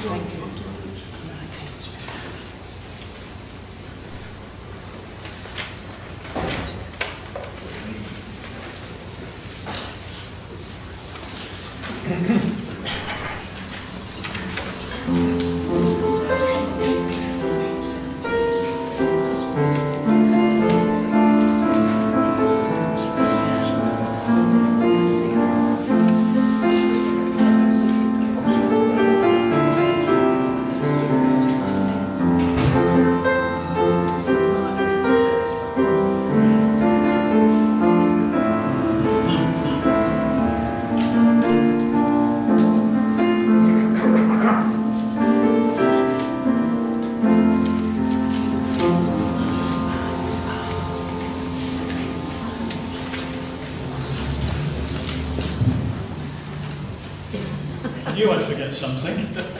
I knew I'd forget something.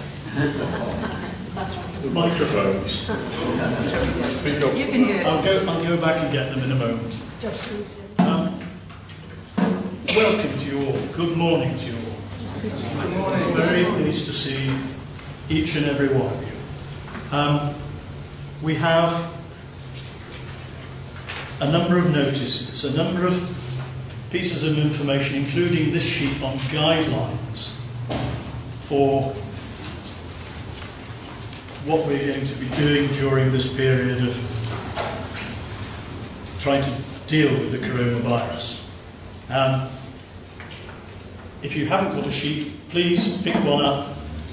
The microphones. Speak up. You can do it. I'll go back and get them in a moment. Welcome to you all. Good morning to you all. Very pleased to see each and every one of you. We have a number of notices, a number of pieces of information, including this sheet on guidelines for what we're going to be doing during this period of trying to deal with the coronavirus. If you haven't got a sheet, please pick one up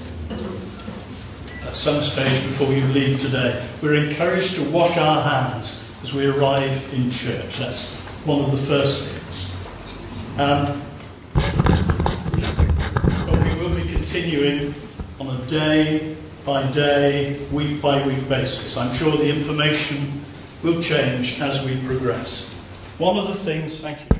at some stage before you leave today. We're encouraged to wash our hands as we arrive in church. That's one of the first things. But we will be continuing on a day-by-day, week-by-week basis. I'm sure the information will change as we progress. One of the things, thank you.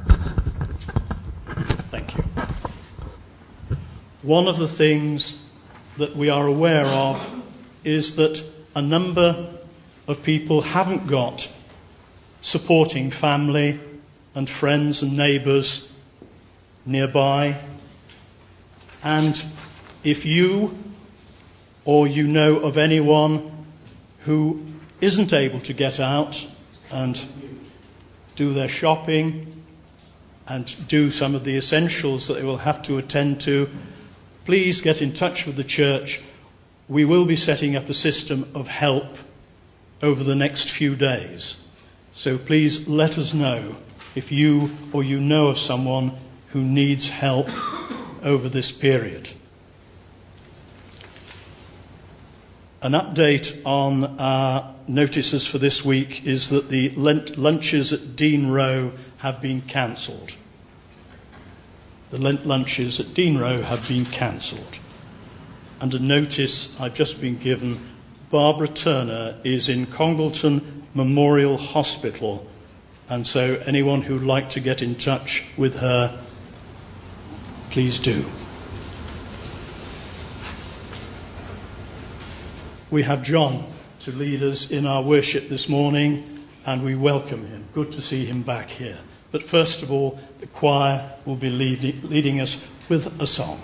One of the things that we are aware of is that a number of people haven't got supporting family and friends and neighbours nearby. And if you or you know of anyone who isn't able to get out and do their shopping and do some of the essentials that they will have to attend to, please get in touch with the church. We will be setting up a system of help over the next few days. So please let us know if you or you know of someone who needs help over this period. An update on our notices for this week is that the Lent lunches at Dean Row have been cancelled. The Lent lunches at Dean Row have been cancelled. And a notice I've just been given, Barbara Turner is in Congleton Memorial Hospital, and so anyone who'd like to get in touch with her, please do. We have John to lead us in our worship this morning, and we welcome him. Good to see him back here. But first of all, the choir will be leading us with a song.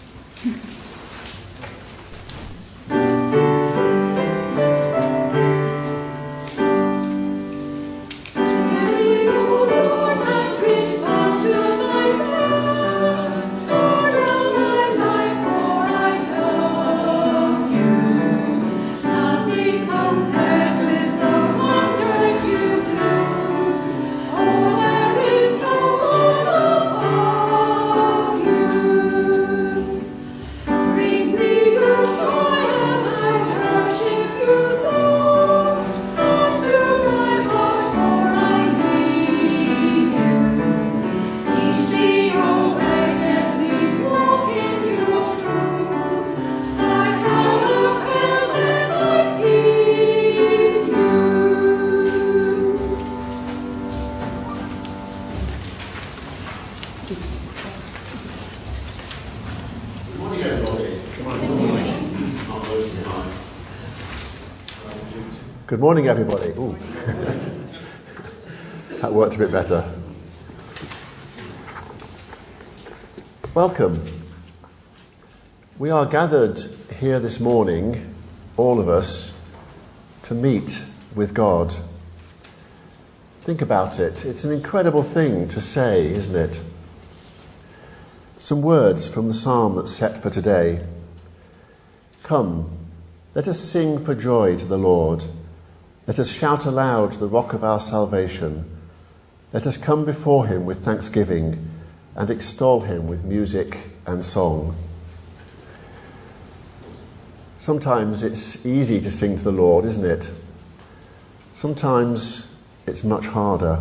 Good morning, everybody. Ooh. That worked a bit better. Welcome. We are gathered here this morning, all of us, to meet with God. Think about it. It's an incredible thing to say, isn't it? Some words from the psalm that's set for today. Come, let us sing for joy to the Lord. Let us shout aloud to the rock of our salvation. Let us come before him with thanksgiving and extol him with music and song. Sometimes it's easy to sing to the Lord, isn't it? Sometimes it's much harder.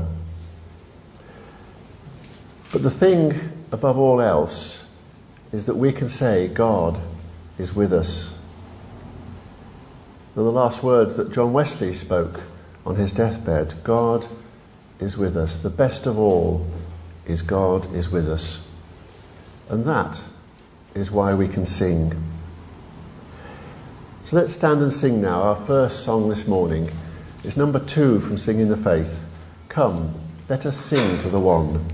But the thing above all else is that we can say God is with us. They're the last words that John Wesley spoke on his deathbed. God is with us. The best of all is God is with us. And that is why we can sing. So let's stand and sing now. Our first song this morning is number 2 from Singing the Faith. Come, let us sing to the one.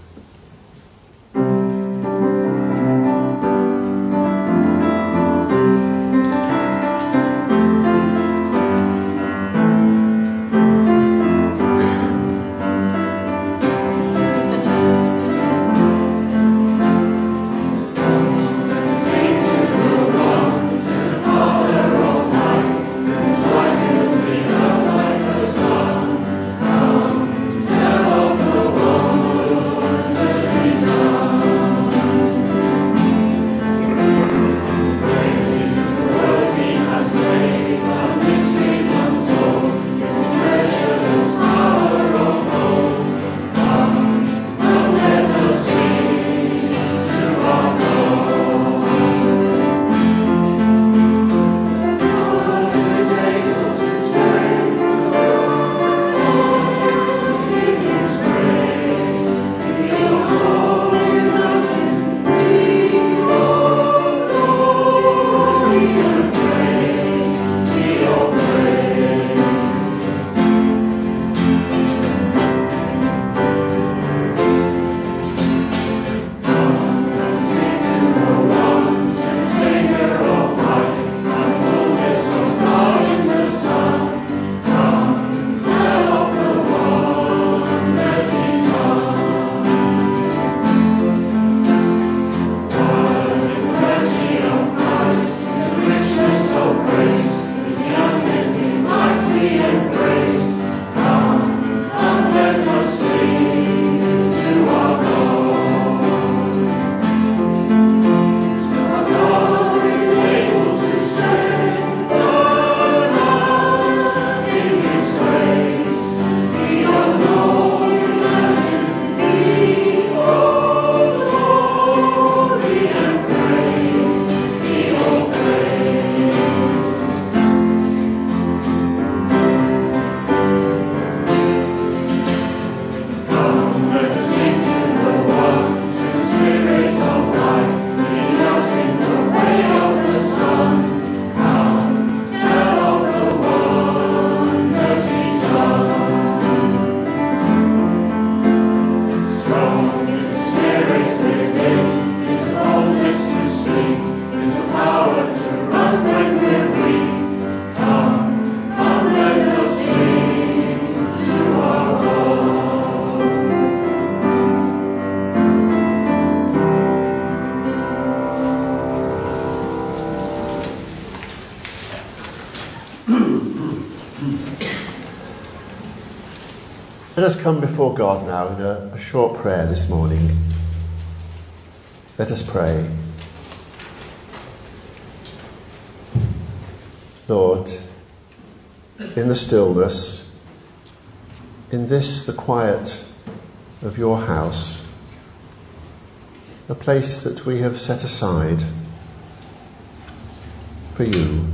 Let us come before God now in a short prayer this morning. Let us pray. Lord, in the stillness, in this, the quiet of your house, a place that we have set aside for you,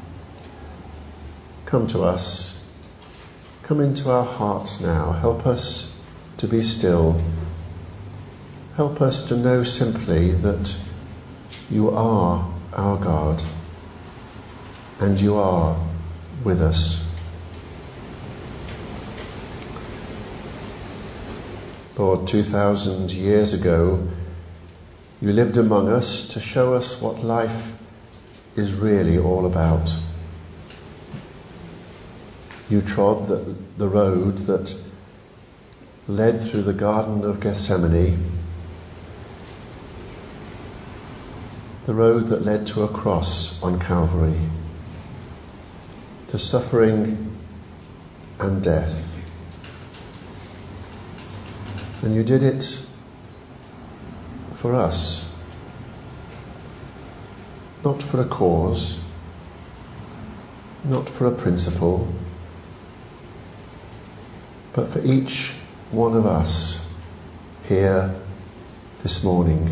come to us. Come into our hearts now. Help us to be still. Help us to know simply that you are our God and you are with us. Lord, 2,000 years ago, You lived among us to show us what life is really all about. You trod the road that led through the Garden of Gethsemane, the road that led to a cross on Calvary, to suffering and death. And you did it for us, not for a cause, not for a principle, but for each one of us here this morning.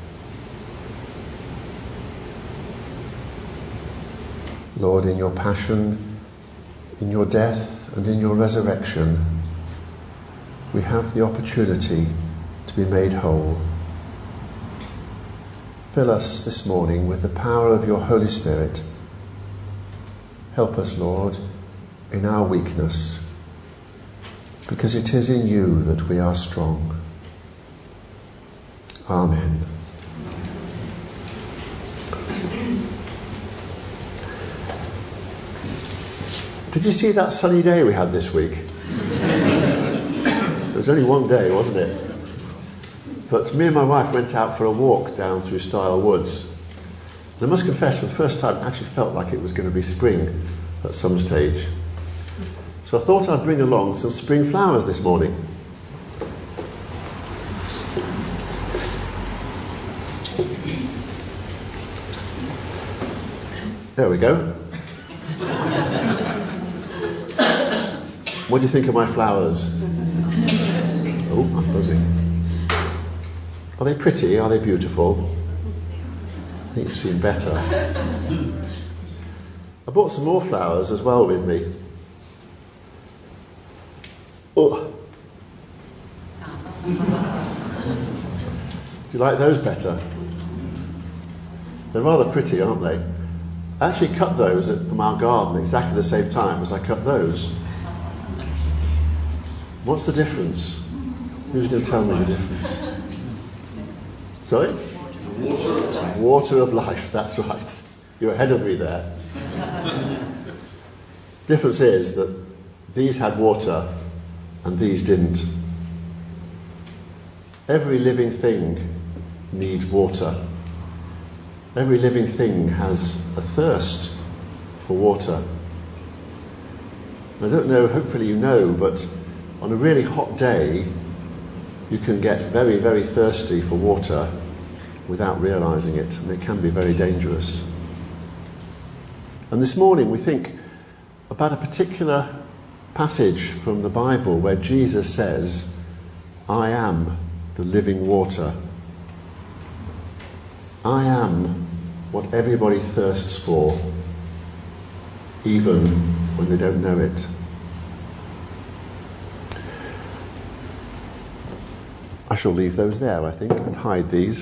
Lord, in your passion, in your death and in your resurrection, we have the opportunity to be made whole. Fill us this morning with the power of your Holy Spirit. Help us, Lord, in our weakness, because it is in you that we are strong. Amen. Did you see that sunny day we had this week? It was only one day, wasn't it? But me and my wife went out for a walk down through Stile Woods. And I must confess, for the first time, it actually felt like it was going to be spring at some stage. So I thought I'd bring along some spring flowers this morning. There we go. What do you think of my flowers? Oh, I'm buzzing. Are they pretty? Are they beautiful? I think you've seen better. I brought some more flowers as well with me. Oh. Do you like those better? They're rather pretty, aren't they? I actually cut those from our garden exactly the same time as I cut those. What's the difference? Who's going to tell me the difference? Sorry? Water of life, that's right. You're ahead of me there. Difference is that these had water and these didn't. Every living thing needs water. Every living thing has a thirst for water. I don't know, hopefully you know, but on a really hot day, you can get very, very thirsty for water without realising it, and it can be very dangerous. And this morning we think about a particular passage from the Bible where Jesus says, I am the living water. I am what everybody thirsts for, even when they don't know it. I shall leave those there, I think, and hide these.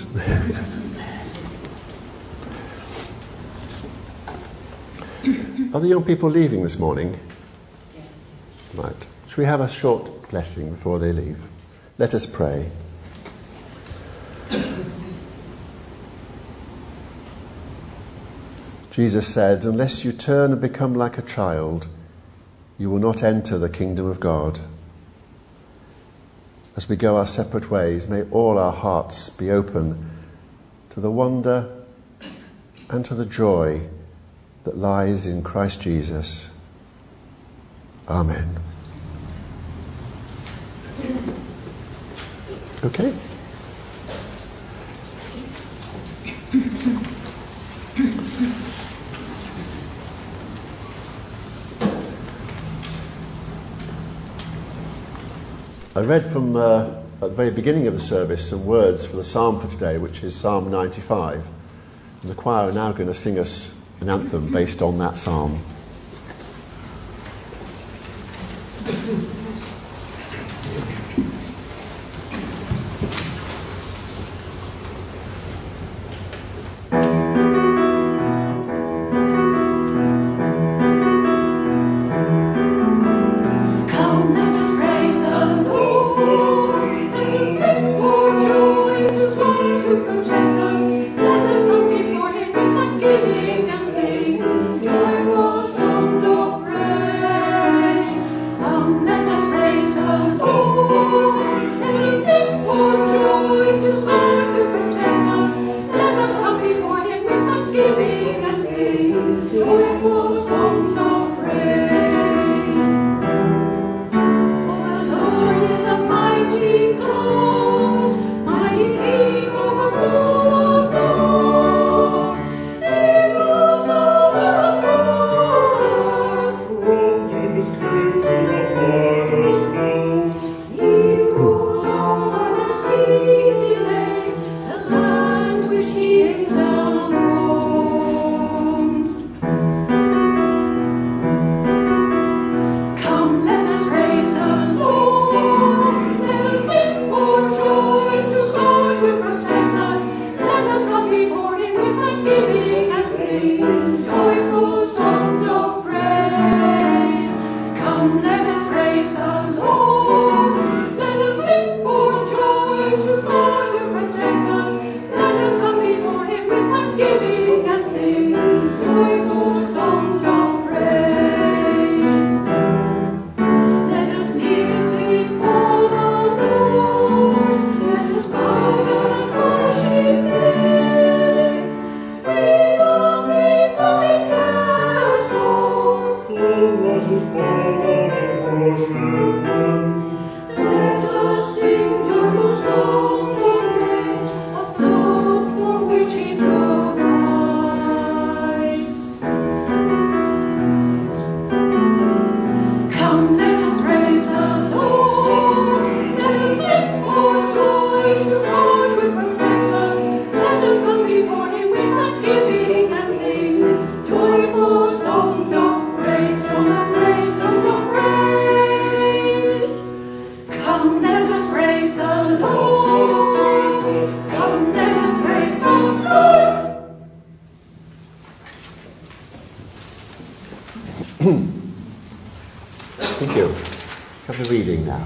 Are the young people leaving this morning? Yes. Right. Shall we have a short blessing before they leave? Let us pray. Jesus said, unless you turn and become like a child, you will not enter the kingdom of God. As we go our separate ways, may all our hearts be open to the wonder and to the joy that lies in Christ Jesus. Amen. Okay. I read from at the very beginning of the service some words for the psalm for today, which is Psalm 95. And the choir are now going to sing us an anthem based on that psalm. Protest Thank you. Have the reading now.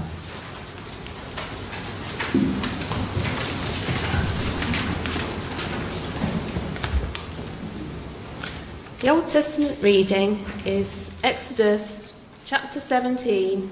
The Old Testament reading is Exodus chapter 17,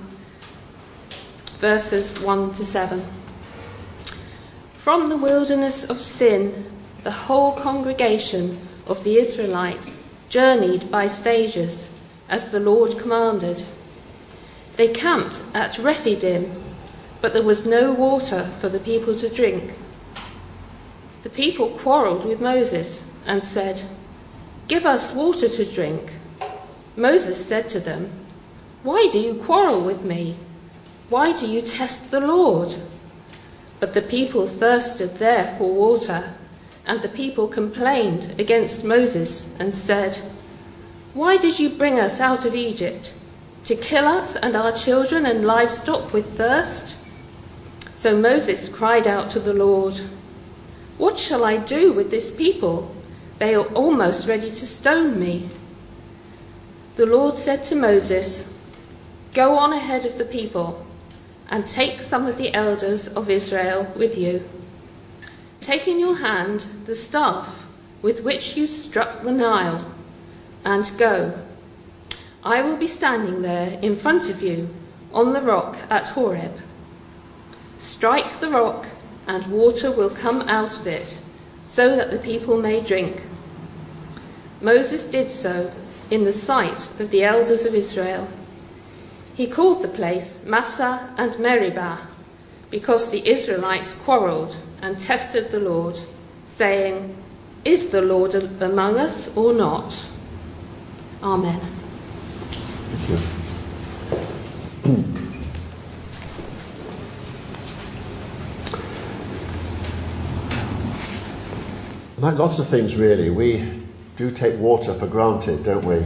verses 1 to 7. From the wilderness of Sin, the whole congregation of the Israelites journeyed by stages, as the Lord commanded. They camped at Rephidim, but there was no water for the people to drink. The people quarrelled with Moses and said, "Give us water to drink." Moses said to them, "Why do you quarrel with me? Why do you test the Lord?" But the people thirsted there for water, and the people complained against Moses and said, "Why did you bring us out of Egypt? To kill us and our children and livestock with thirst?" So Moses cried out to the Lord, "What shall I do with this people? They are almost ready to stone me." The Lord said to Moses, "Go on ahead of the people and take some of the elders of Israel with you. Take in your hand the staff with which you struck the Nile, and go. I will be standing there in front of you on the rock at Horeb. Strike the rock, and water will come out of it, so that the people may drink." Moses did so in the sight of the elders of Israel. He called the place Massah and Meribah, because the Israelites quarrelled and tested the Lord, saying, "Is the Lord among us or not?" Amen. Thank you. Like lots of things, really, we do take water for granted, don't we?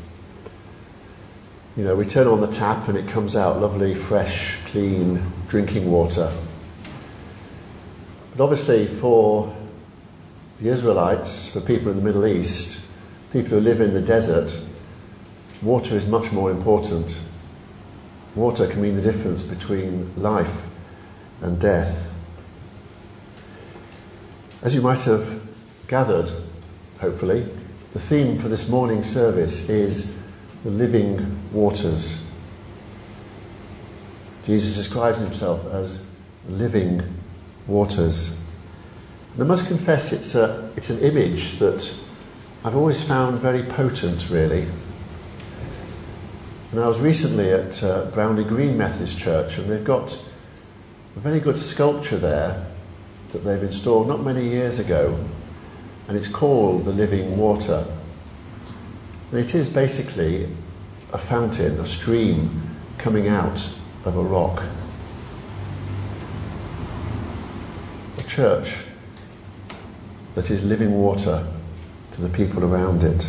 You know, we turn on the tap and it comes out lovely, fresh, clean drinking water. But obviously for the Israelites, for people in the Middle East, people who live in the desert, water is much more important. Water can mean the difference between life and death. As you might have gathered, hopefully, The theme for this morning's service is the living waters. Jesus describes himself as living waters. And I must confess it's an image that I've always found very potent, really. And I was recently at Brownlee Green Methodist Church, and they've got a very good sculpture there that they've installed not many years ago, and it's called the Living Water. And it is basically a fountain, a stream coming out of a rock. A church that is living water to the people around it.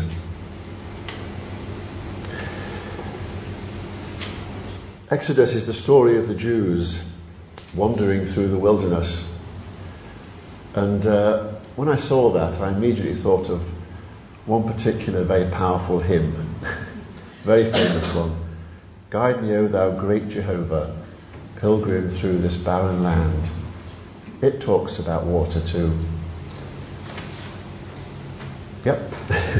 Exodus is the story of the Jews wandering through the wilderness. And when I saw that, I immediately thought of one particular very powerful hymn, very famous one. Guide me, O thou great Jehovah, pilgrim through this barren land. It talks about water too. Yep.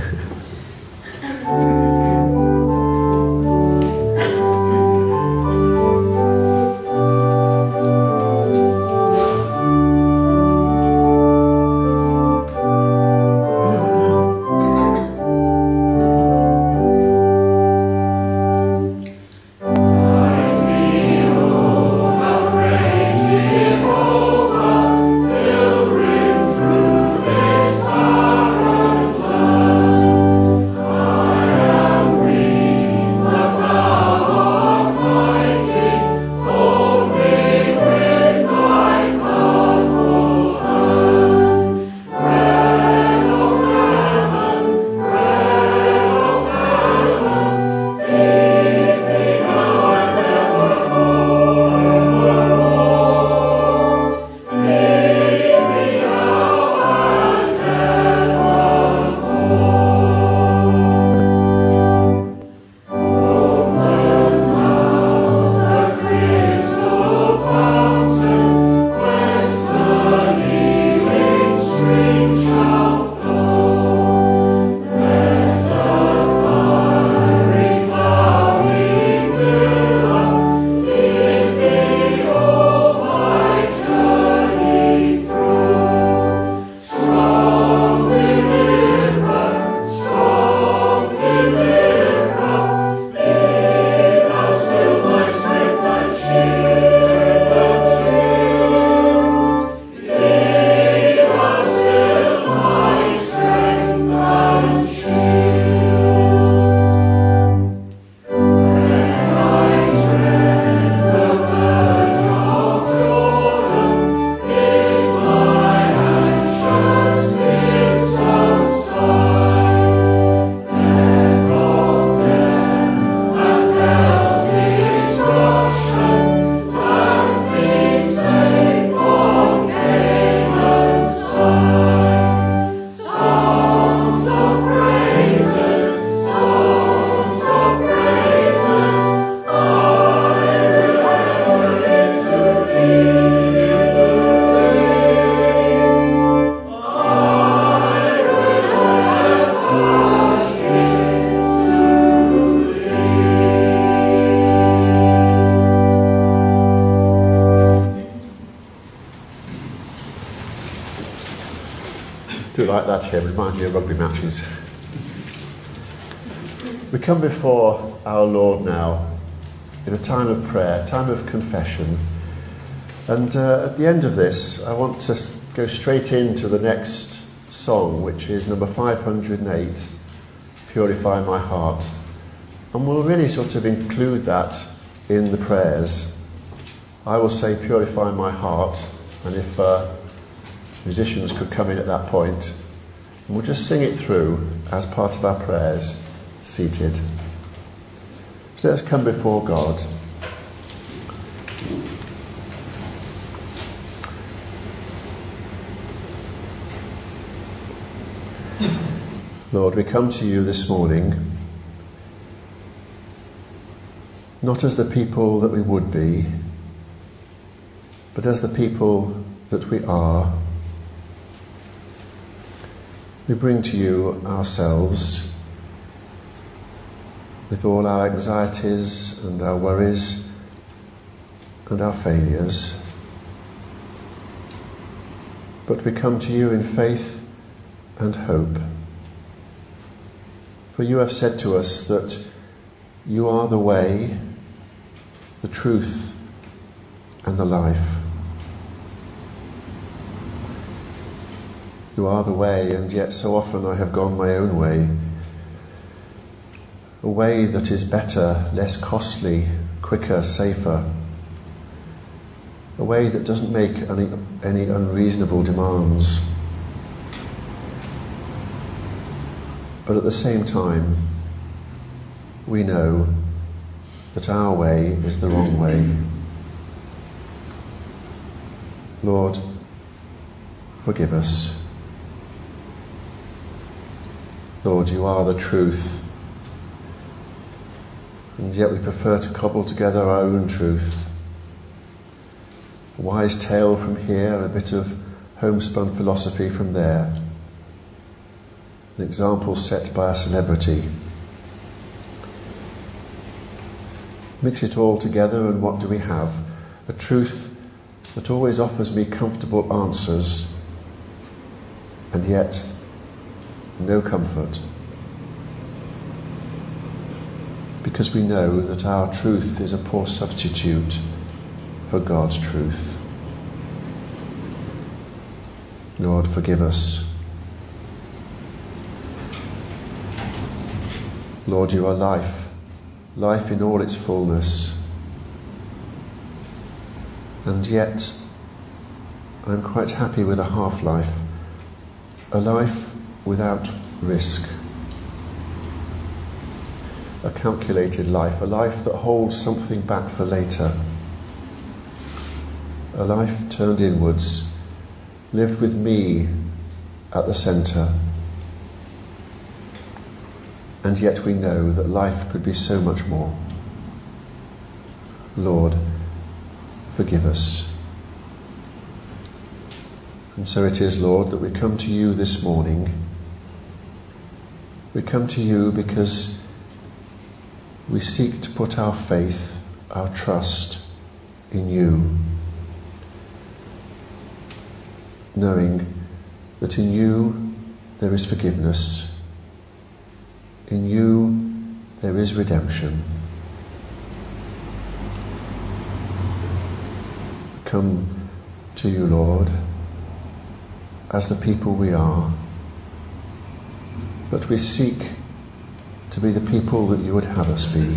Like that here, remind me of rugby matches. We come before our Lord now in a time of prayer, time of confession, and at the end of this I want to go straight into the next song, which is number 508, Purify My Heart, and we'll really sort of include that in the prayers. I will say purify my heart, and if musicians could come in at that point, and we'll just sing it through as part of our prayers, seated. So let's come before God. Lord, we come to you this morning, not as the people that we would be, but as the people that we are. We bring to you ourselves with all our anxieties and our worries and our failures. But we come to you in faith and hope. For you have said to us that you are the way, the truth, and the life. You are the way, and yet so often I have gone my own way. A way that is better, less costly, quicker, safer. A way that doesn't make any unreasonable demands. But at the same time, we know that our way is the wrong way. Lord, forgive us. Lord, you are the truth, and yet we prefer to cobble together our own truth. A wise tale from here, a bit of homespun philosophy from there. An example set by a celebrity. Mix it all together, and what do we have? A truth that always offers me comfortable answers, and yet no comfort. Because we know that our truth is a poor substitute for God's truth. Lord, forgive us. Lord, you are life, life in all its fullness. And yet, I'm quite happy with a half-life, a life without risk, a calculated life, a life that holds something back for later, a life turned inwards, lived with me at the centre. And yet we know that life could be so much more. Lord, forgive us. And so it is, Lord, that we come to you this morning. We come to you because we seek to put our faith, our trust in you, knowing that in you there is forgiveness. In you there is redemption. We come to you, Lord, as the people we are, but we seek to be the people that you would have us be.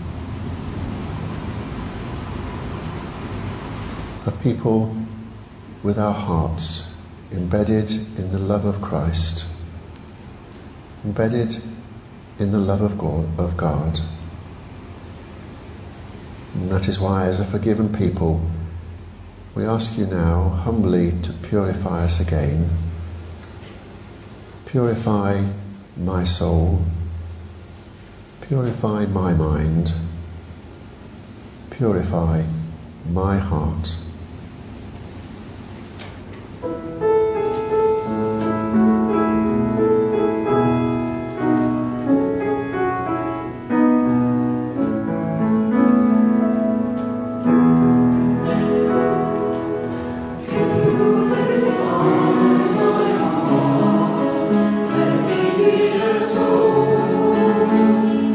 A people with our hearts embedded in the love of Christ, embedded in the love of God. And that is why, as a forgiven people, we ask you now humbly to purify us again. Purify my soul. Purify my mind. Purify my heart.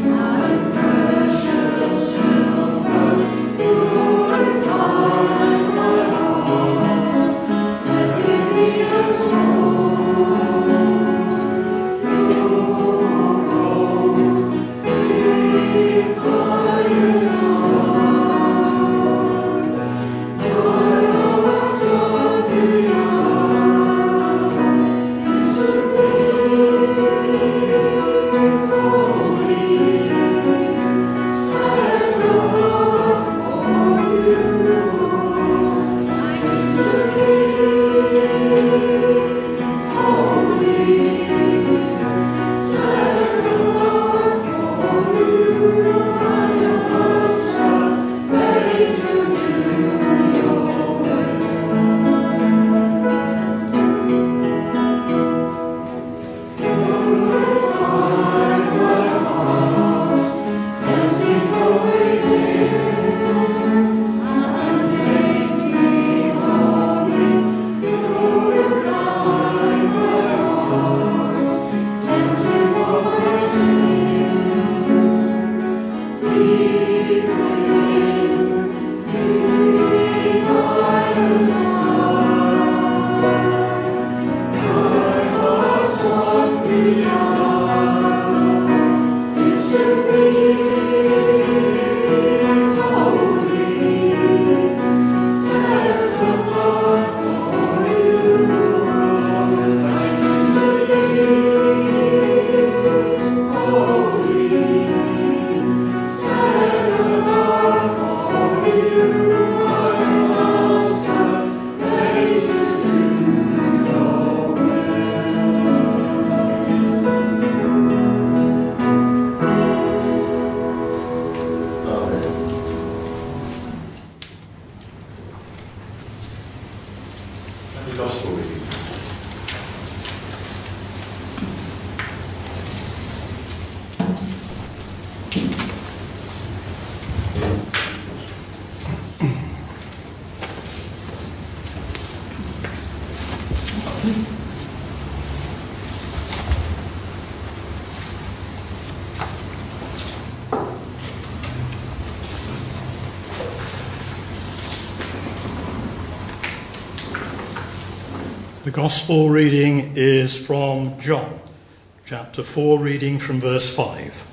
Purify The Gospel reading is from John, chapter 4, reading from verse 5.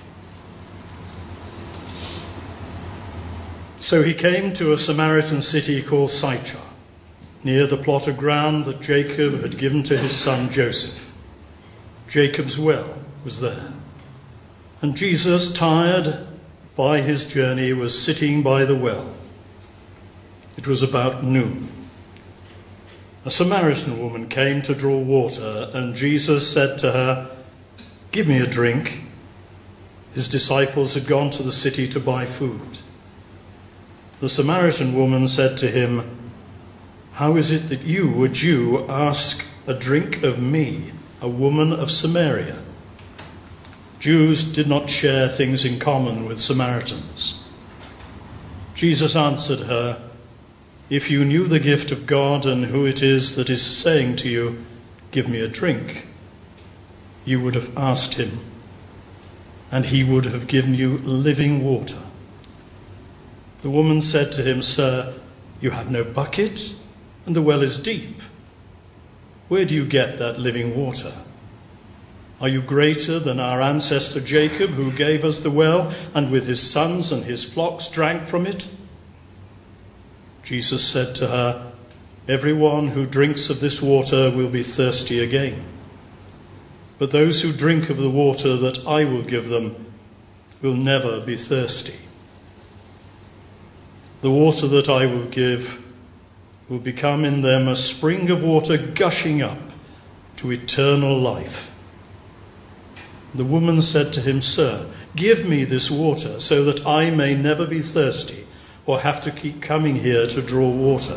So he came to a Samaritan city called Sychar, near the plot of ground that Jacob had given to his son Joseph. Jacob's well was there. And Jesus, tired by his journey, was sitting by the well. It was about noon. A Samaritan woman came to draw water, and Jesus said to her, "Give me a drink." His disciples had gone to the city to buy food. The Samaritan woman said to him, "How is it that you, a Jew, ask a drink of me, a woman of Samaria?" Jews did not share things in common with Samaritans. Jesus answered her, "If you knew the gift of God and who it is that is saying to you, 'Give me a drink,' you would have asked him, and he would have given you living water." The woman said to him, "Sir, you have no bucket, and the well is deep. Where do you get that living water? Are you greater than our ancestor Jacob, who gave us the well, and with his sons and his flocks drank from it?" Jesus said to her, "Everyone who drinks of this water will be thirsty again. But those who drink of the water that I will give them will never be thirsty. The water that I will give will become in them a spring of water gushing up to eternal life." The woman said to him, "Sir, give me this water so that I may never be thirsty or have to keep coming here to draw water."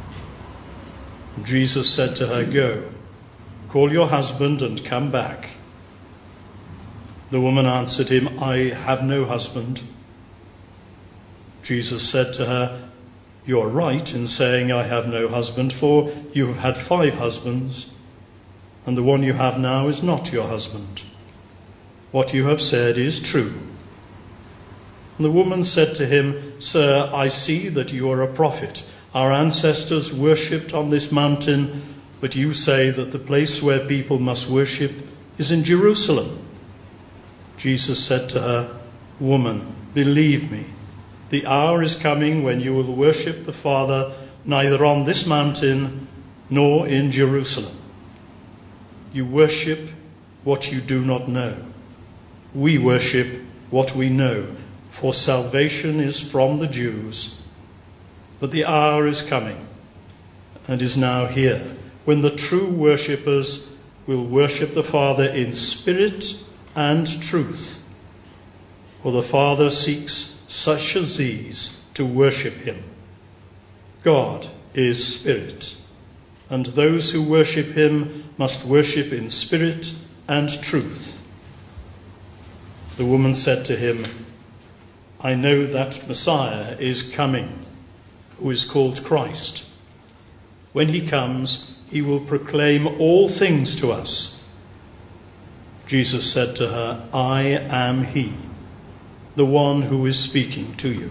Jesus said to her, "Go, call your husband and come back." The woman answered him, "I have no husband." Jesus said to her, "You are right in saying, 'I have no husband,' for you have had 5 husbands, and the one you have now is not your husband. What you have said is true." And the woman said to him, "Sir, I see that you are a prophet. Our ancestors worshipped on this mountain, but you say that the place where people must worship is in Jerusalem." Jesus said to her, "Woman, believe me, the hour is coming when you will worship the Father neither on this mountain nor in Jerusalem. You worship what you do not know. We worship what we know, for salvation is from the Jews. But the hour is coming, and is now here, when the true worshippers will worship the Father in spirit and truth. For the Father seeks such as these to worship him. God is spirit, and those who worship him must worship in spirit and truth." The woman said to him, "I know that Messiah is coming, who is called Christ. When he comes, he will proclaim all things to us." Jesus said to her, "I am he, the one who is speaking to you."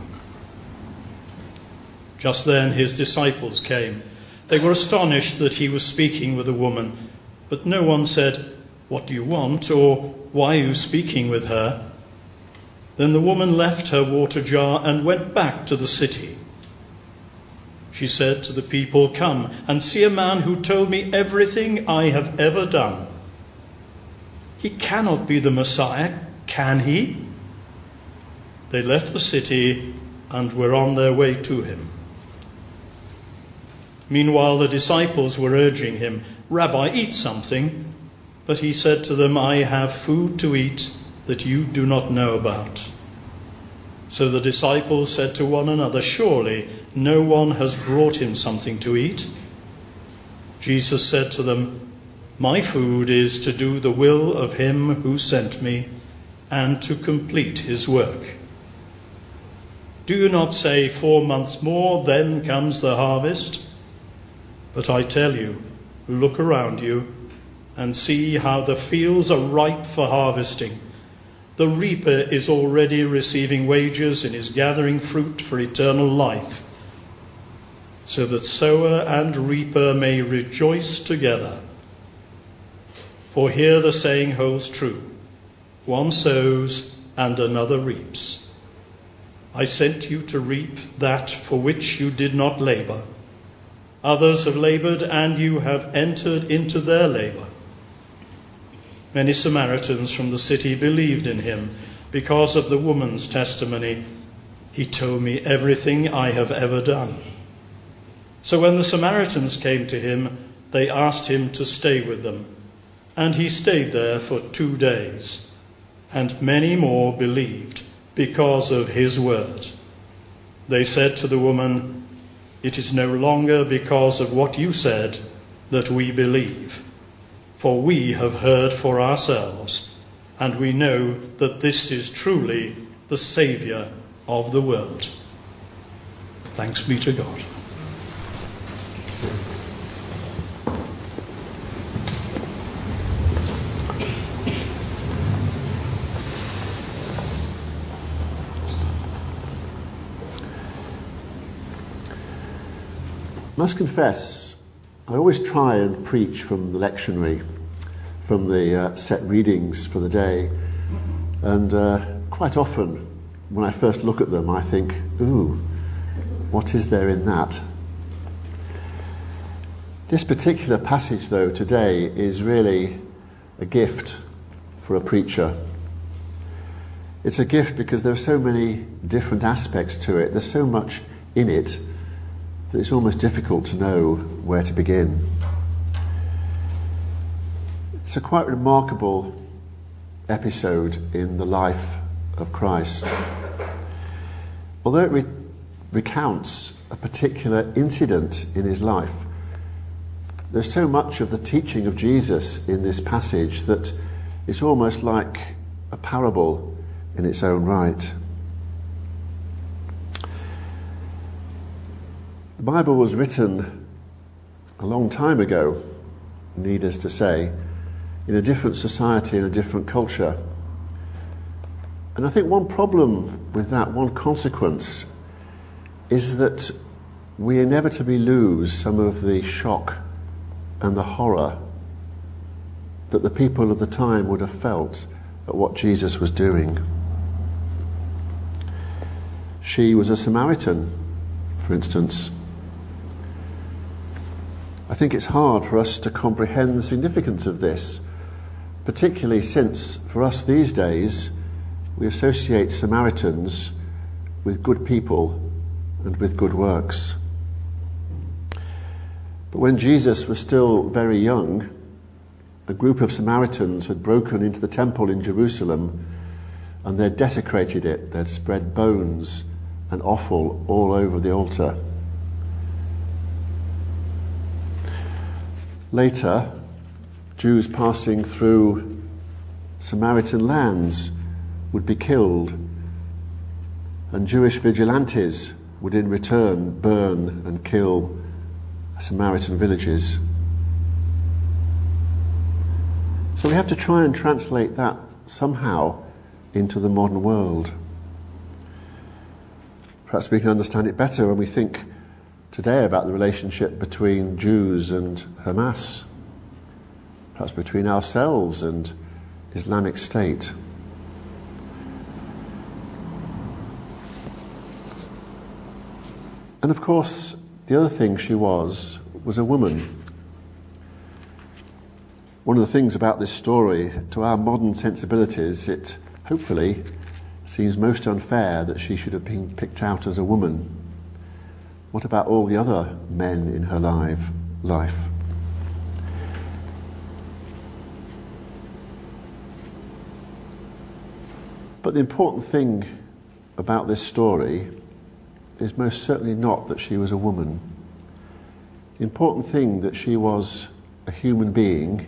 Just then his disciples came. They were astonished that he was speaking with a woman, but no one said, "What do you want?" or "Why are you speaking with her?" Then the woman left her water jar and went back to the city. She said to the people, "Come and see a man who told me everything I have ever done. He cannot be the Messiah, can he?" They left the city and were on their way to him. Meanwhile, the disciples were urging him, "Rabbi, eat something." But he said to them, "I have food to eat that you do not know about." So the disciples said to one another, "Surely no one has brought him something to eat." Jesus said to them, "My food is to do the will of him who sent me and to complete his work. Do you not say 4 months more, then comes the harvest? But I tell you, look around you and see how the fields are ripe for harvesting. The reaper is already receiving wages and is gathering fruit for eternal life, so that sower and reaper may rejoice together. For here the saying holds true, one sows and another reaps. I sent you to reap that for which you did not labour. Others have laboured, and you have entered into their labour. Many Samaritans from the city believed in him because of the woman's testimony. He told me everything I have ever done. So when the Samaritans came to him, they asked him to stay with them. And he stayed there for 2 days. And many more believed because of his word. They said to the woman, "It is no longer because of what you said that we believe. For we have heard for ourselves, and we know that this is truly the Saviour of the world." Thanks be to God. I must confess, I always try and preach from the lectionary, from the set readings for the day, and quite often when I first look at them I think, ooh, what is there in that? This particular passage though today is really a gift for a preacher. It's a gift because there are so many different aspects to it, there's so much in it that it's almost difficult to know where to begin. It's a quite remarkable episode in the life of Christ. Although it recounts a particular incident in his life, there's so much of the teaching of Jesus in this passage that it's almost like a parable in its own right. The Bible was written a long time ago, needless to say, in a different society and a different culture. And I think one problem with that, one consequence, is that we inevitably lose some of the shock and the horror that the people of the time would have felt at what Jesus was doing. She was a Samaritan, for instance. I think it's hard for us to comprehend the significance of this, particularly since, for us these days, we associate Samaritans with good people and with good works. But when Jesus was still very young, a group of Samaritans had broken into the temple in Jerusalem and they'd desecrated it. They'd spread bones and offal all over the altar. Later, Jews passing through Samaritan lands would be killed, and Jewish vigilantes would in return burn and kill Samaritan villages. So we have to try and translate that somehow into the modern world. Perhaps we can understand it better when we think today about the relationship between Jews and Hamas, perhaps between ourselves and Islamic State. And of course, the other thing she was a woman. One of the things about this story, to our modern sensibilities, it hopefully seems most unfair that she should have been picked out as a woman. What about all the other men in her life? But the important thing about this story is most certainly not that she was a woman. The important thing that she was a human being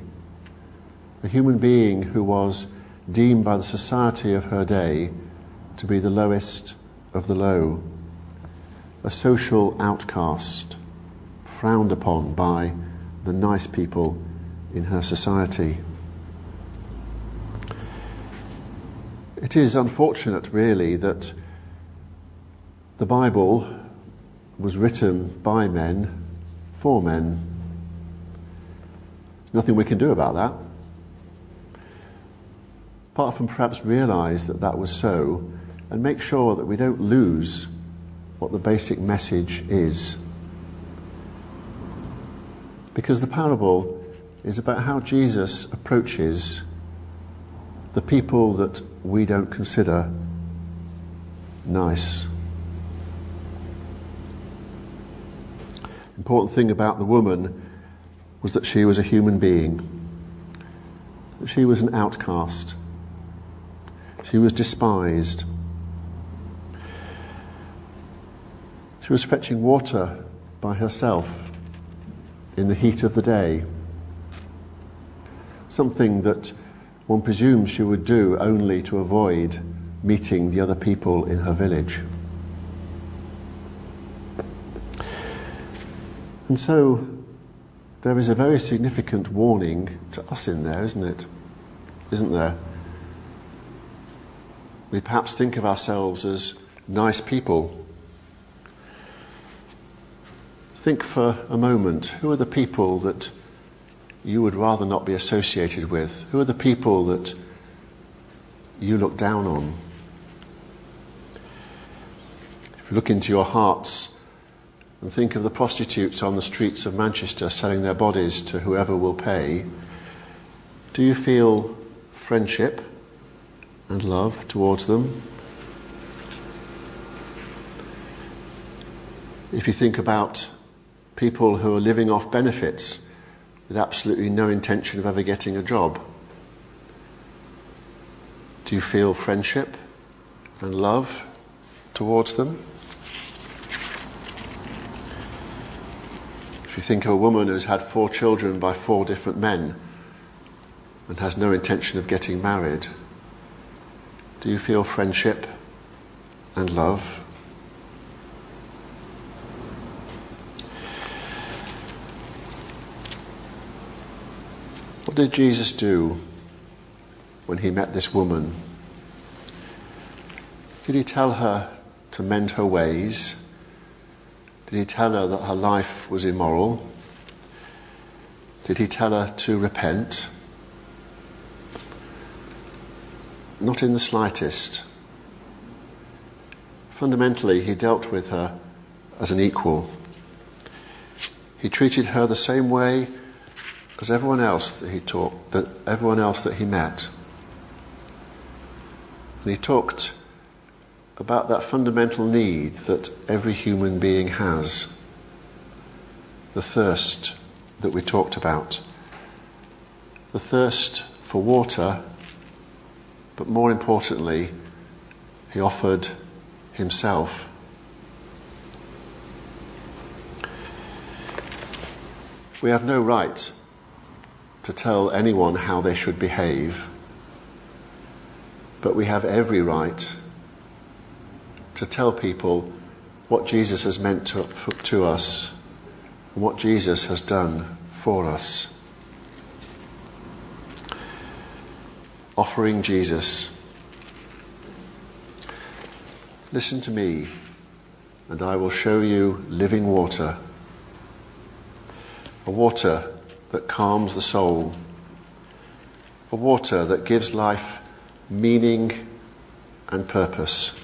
who was deemed by the society of her day to be the lowest of the low, a social outcast, frowned upon by the nice people in her society. It is unfortunate, really, that the Bible was written by men for men. There's nothing we can do about that, apart from perhaps realise that that was so and make sure that we don't lose what the basic message is. Because the parable is about how Jesus approaches the people that we don't consider nice. Important thing about the woman was that she was a human being, that she was an outcast, she was despised. She was fetching water by herself in the heat of the day, something that one presumes she would do only to avoid meeting the other people in her village. And so there is a very significant warning to us in there, isn't there? We perhaps think of ourselves as nice people. Think for a moment, who are the people that you would rather not be associated with? Who are the people that you look down on? If you look into your hearts and think of the prostitutes on the streets of Manchester selling their bodies to whoever will pay, do you feel friendship and love towards them? If you think about people who are living off benefits with absolutely no intention of ever getting a job, do you feel friendship and love towards them? If you think of a woman who's had 4 children by 4 different men and has no intention of getting married, do you feel friendship and love? What did Jesus do when he met this woman? Did he tell her to mend her ways? Did he tell her that her life was immoral? Did he tell her to repent? Not in the slightest. Fundamentally, he dealt with her as an equal. He treated her the same way as everyone else that he met. And he talked about that fundamental need that every human being has, the thirst that we talked about, the thirst for water, but more importantly, he offered himself. We have no right to tell anyone how they should behave, but we have every right to tell people what Jesus has meant to us and what Jesus has done for us. Offering Jesus. Listen to me, and I will show you living water, a water that calms the soul, a water that gives life meaning and purpose,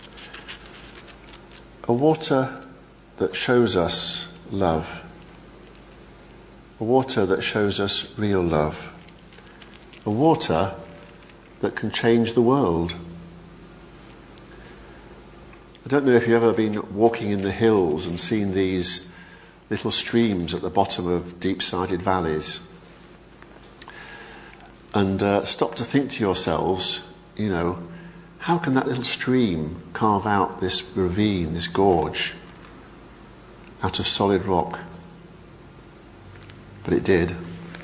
a water that shows us love, a water that shows us real love, a water that can change the world. I don't know if you've ever been walking in the hills and seen these little streams at the bottom of deep-sided valleys, and stop to think to yourselves, how can that little stream carve out this ravine, this gorge, out of solid rock? But it did.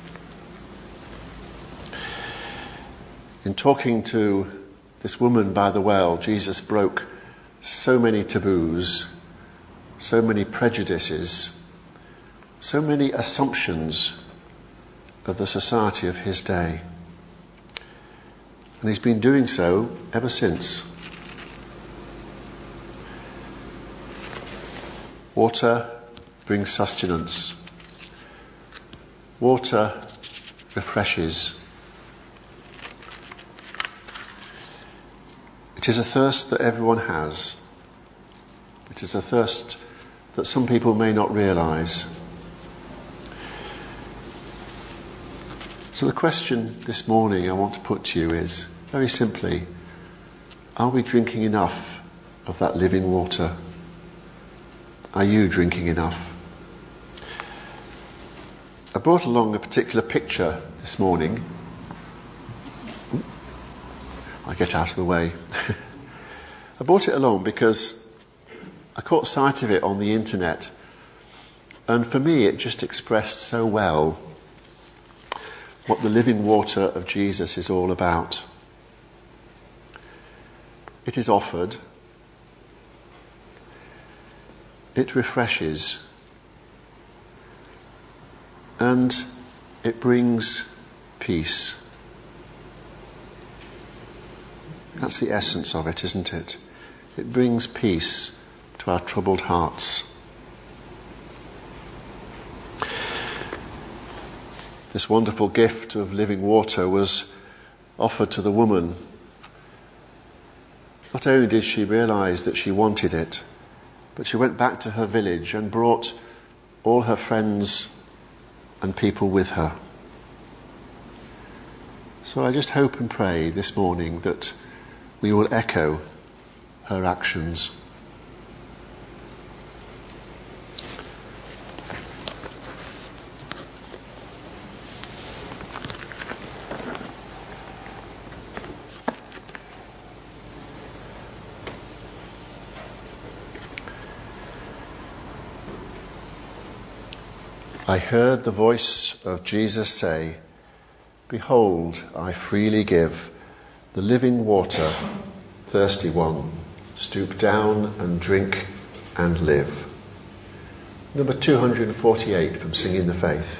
In talking to this woman by the well, Jesus broke so many taboos, so many prejudices, so many assumptions of the society of his day. And he's been doing so ever since. Water brings sustenance. Water refreshes. It is a thirst that everyone has. It is a thirst that some people may not realise. So the question this morning I want to put to you is, very simply, are we drinking enough of that living water? Are you drinking enough? I brought along a particular picture this morning. I get out of the way. I brought it along because I caught sight of it on the internet, and for me it just expressed so well what the living water of Jesus is all about. It is offered. It refreshes. And it brings peace. That's the essence of it, isn't it? It brings peace to our troubled hearts. This wonderful gift of living water was offered to the woman. Not only did she realise that she wanted it, but she went back to her village and brought all her friends and people with her. So I just hope and pray this morning that we will echo her actions. I heard the voice of Jesus say, "Behold, I freely give the living water, thirsty one, stoop down and drink and live." Number 248 from Singing the Faith.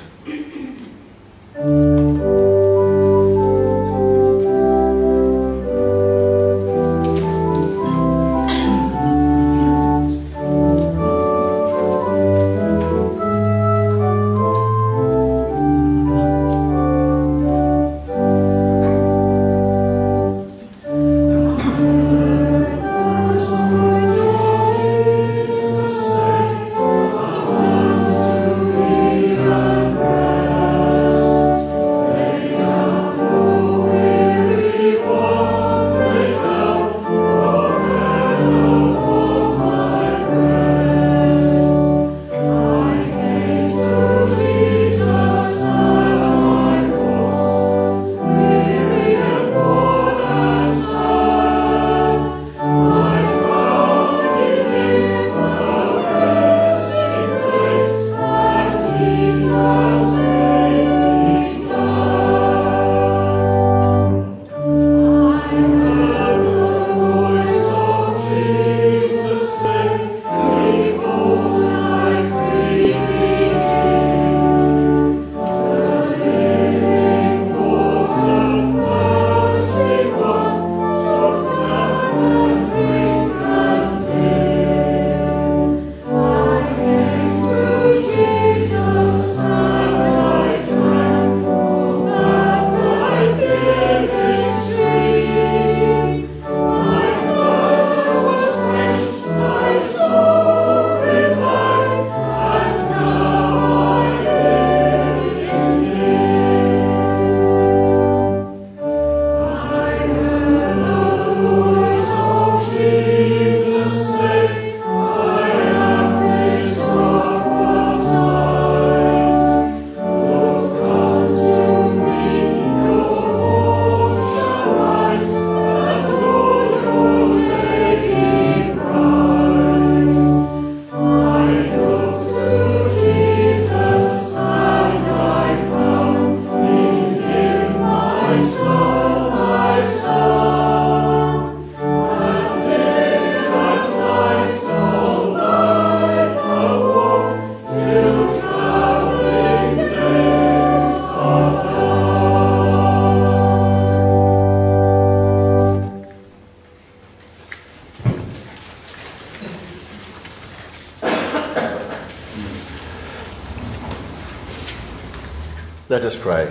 Let us pray.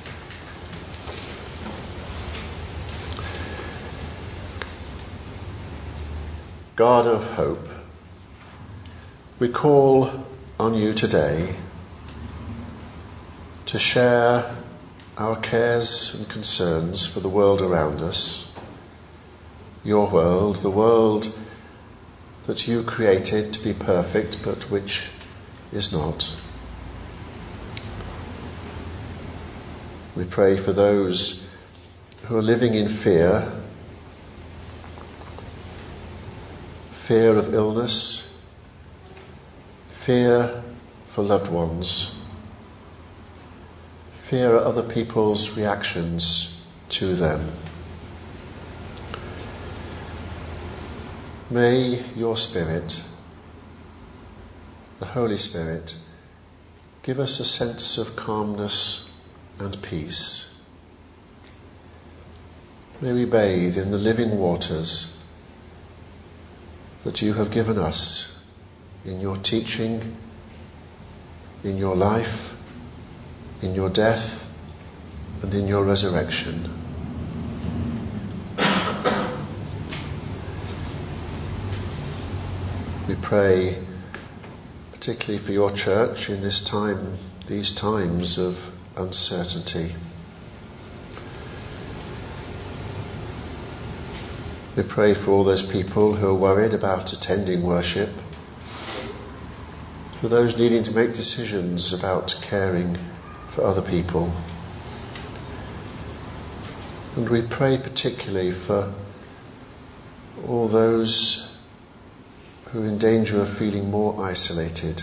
God of hope, we call on you today to share our cares and concerns for the world around us, your world, the world that you created to be perfect but which is not. We pray for those who are living in fear of illness, fear for loved ones, fear at other people's reactions to them. May your Spirit, the Holy Spirit, give us a sense of calmness and peace. May we bathe in the living waters that you have given us in your teaching, in your life, in your death, and in your resurrection. We pray particularly for your church in this time, these times of uncertainty. We pray for all those people who are worried about attending worship, for those needing to make decisions about caring for other people. And we pray particularly for all those who are in danger of feeling more isolated.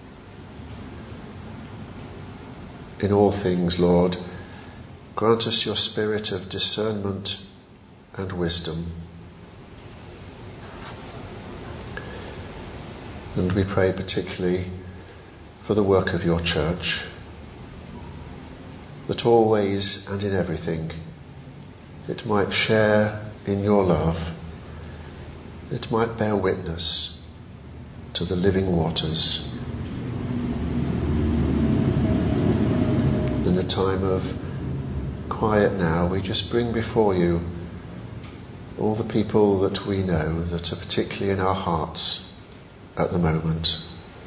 In all things, Lord, grant us your spirit of discernment and wisdom. And we pray particularly for the work of your church, that always and in everything it might share in your love, it might bear witness to the living waters. In a time of quiet now, we just bring before you all the people that we know that are particularly in our hearts at the moment.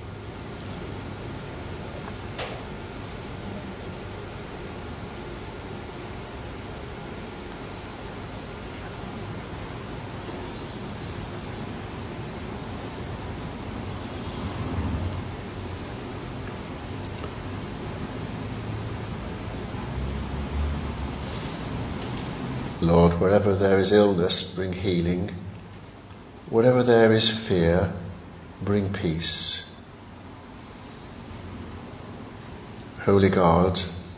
Lord, wherever there is illness, bring healing. Wherever there is fear, bring peace. Holy God,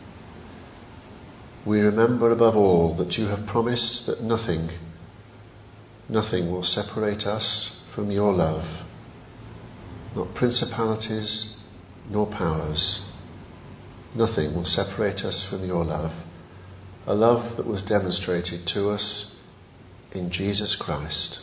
we remember above all that you have promised that nothing will separate us from your love, not principalities nor powers. Nothing will separate us from your love, a love that was demonstrated to us in Jesus Christ.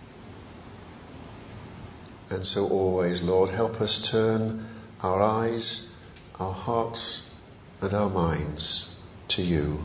And so always, Lord, help us turn our eyes, our hearts, and our minds to you.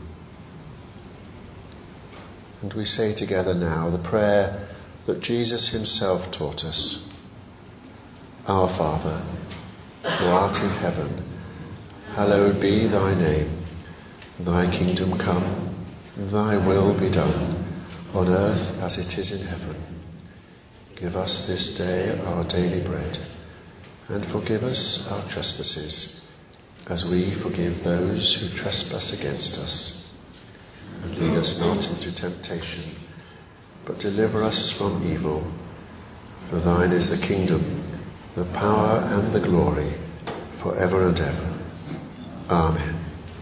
And we say together now the prayer that Jesus himself taught us. Our Father, who art in heaven, hallowed be thy name. Thy kingdom come, thy will be done, on earth as it is in heaven. Give us this day our daily bread, and forgive us our trespasses, as we forgive those who trespass against us. And lead us not into temptation, but deliver us from evil. For thine is the kingdom, the power and the glory, for ever and ever. Amen.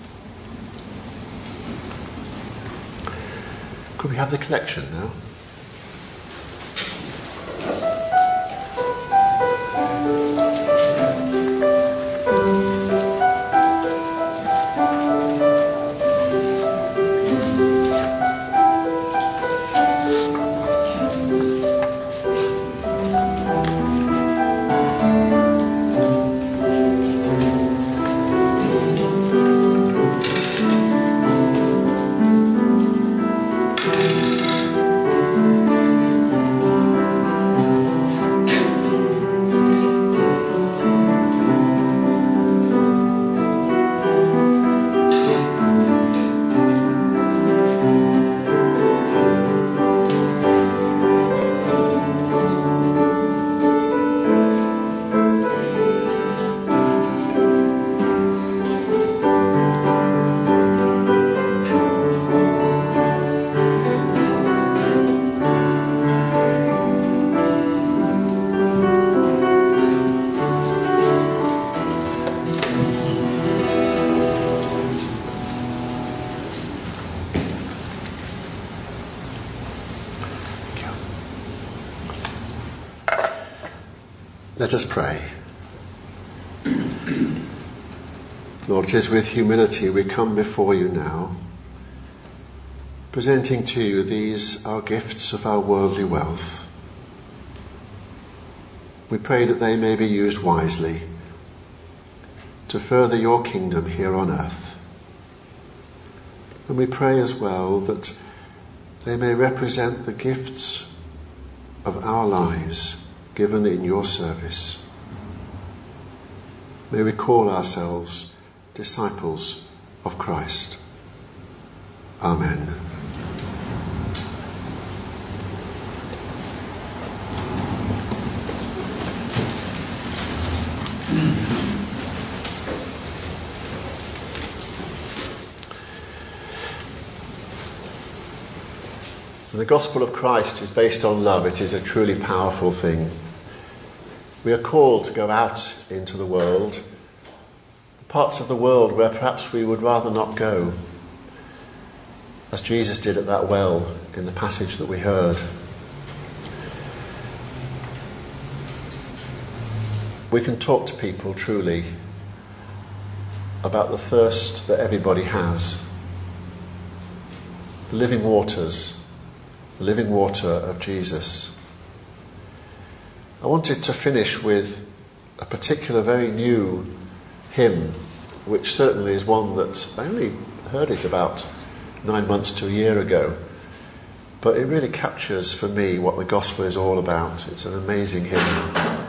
Could we have the collection now? Let us pray. Lord, it is with humility we come before you now, presenting to you these our gifts of our worldly wealth. We pray that they may be used wisely to further your kingdom here on earth. And we pray as well that they may represent the gifts of our lives given in your service. May we call ourselves disciples of Christ. Amen. The gospel of Christ is based on love. It is a truly powerful thing. We are called to go out into the world, the parts of the world where perhaps we would rather not go, as Jesus did at that well in the passage that we heard. We can talk to people truly about the thirst that everybody has, the living waters, the living water of Jesus. I wanted to finish with a particular very new hymn, which certainly is one that I only heard it about 9 months to a year ago, but it really captures for me what the gospel is all about. It's an amazing hymn.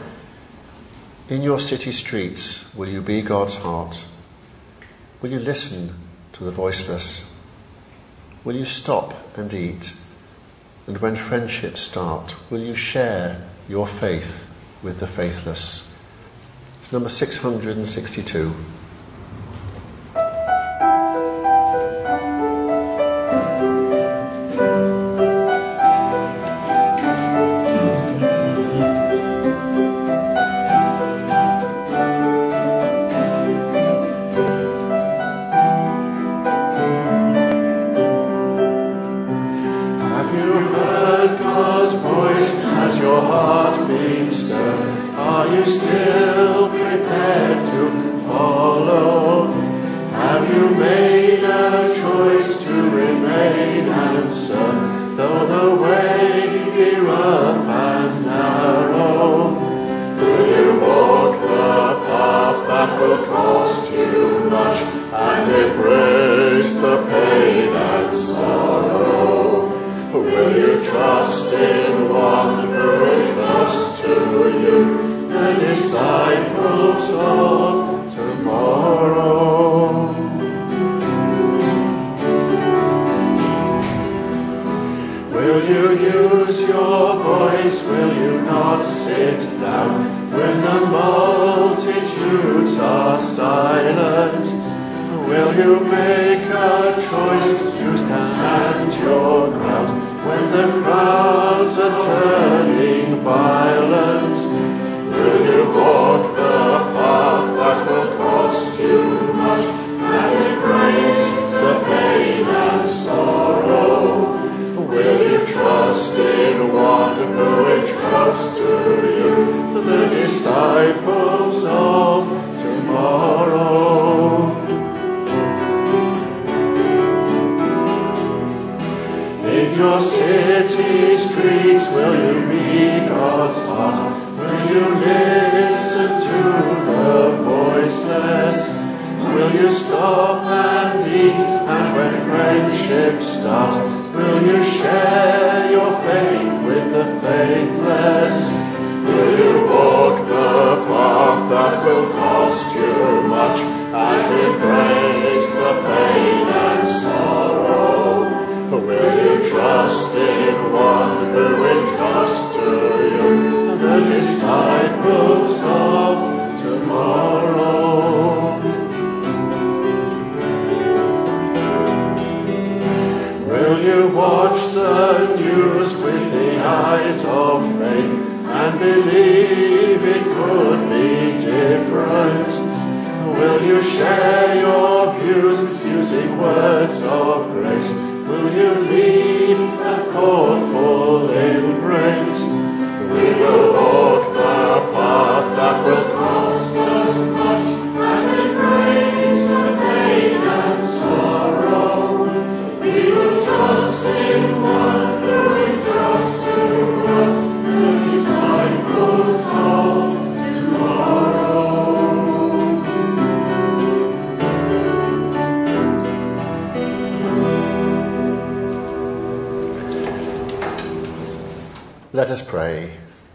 In your city streets, will you be God's heart? Will you listen to the voiceless? Will you stop and eat? And when friendships start, will you share your faith with the faithless? It's number 662. We will walk the path Let us pray.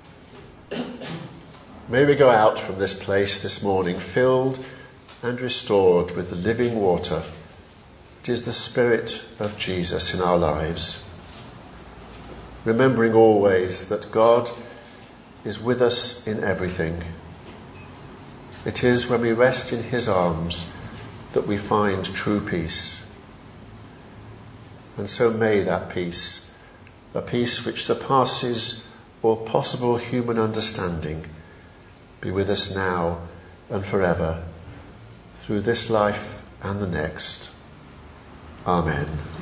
May we go out from this place this morning filled and restored with the living water. It is the Spirit of Jesus in our lives. Remembering always that God is with us in everything. It is when we rest in his arms that we find true peace. And so may that peace, a peace which surpasses all possible human understanding, be with us now and forever, through this life and the next. Amen.